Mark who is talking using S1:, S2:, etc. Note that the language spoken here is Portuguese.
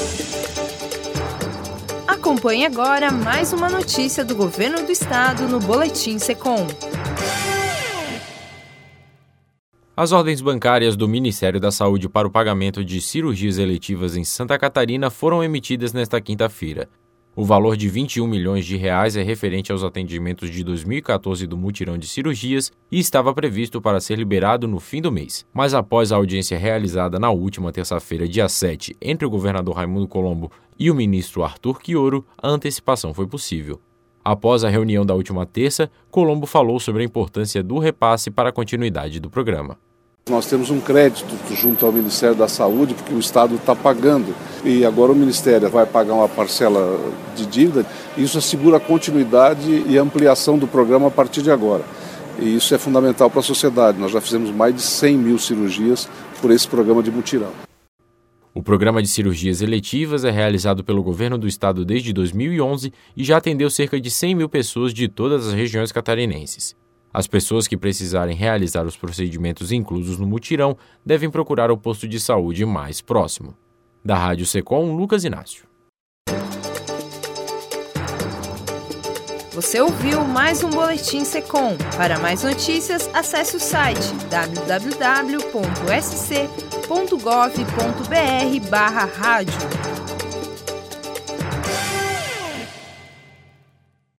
S1: Acompanhe agora mais uma notícia do Governo do Estado no Boletim Secom.
S2: As ordens bancárias do Ministério da Saúde para o pagamento de cirurgias eletivas em Santa Catarina foram emitidas nesta quinta-feira. O valor de R$21 milhões é referente aos atendimentos de 2014 do mutirão de cirurgias e estava previsto para ser liberado no fim do mês. Mas após a audiência realizada na última terça-feira, dia 7, entre o governador Raimundo Colombo e o ministro Arthur Quioro, a antecipação foi possível. Após a reunião da última terça, Colombo falou sobre a importância do repasse para a continuidade do programa.
S3: Nós temos um crédito junto ao Ministério da Saúde, porque o Estado está pagando, e agora o Ministério vai pagar uma parcela de dívida. Isso assegura a continuidade e ampliação do programa a partir de agora. E isso é fundamental para a sociedade. Nós já fizemos mais de 100 mil cirurgias por esse programa de mutirão.
S2: O programa de cirurgias eletivas é realizado pelo governo do estado desde 2011 e já atendeu cerca de 100 mil pessoas de todas as regiões catarinenses. As pessoas que precisarem realizar os procedimentos inclusos no mutirão devem procurar o posto de saúde mais próximo. Da Rádio Secom, Lucas Inácio.
S1: Você ouviu mais um Boletim Secom. Para mais notícias, acesse o site www.sc.gov.br/rádio.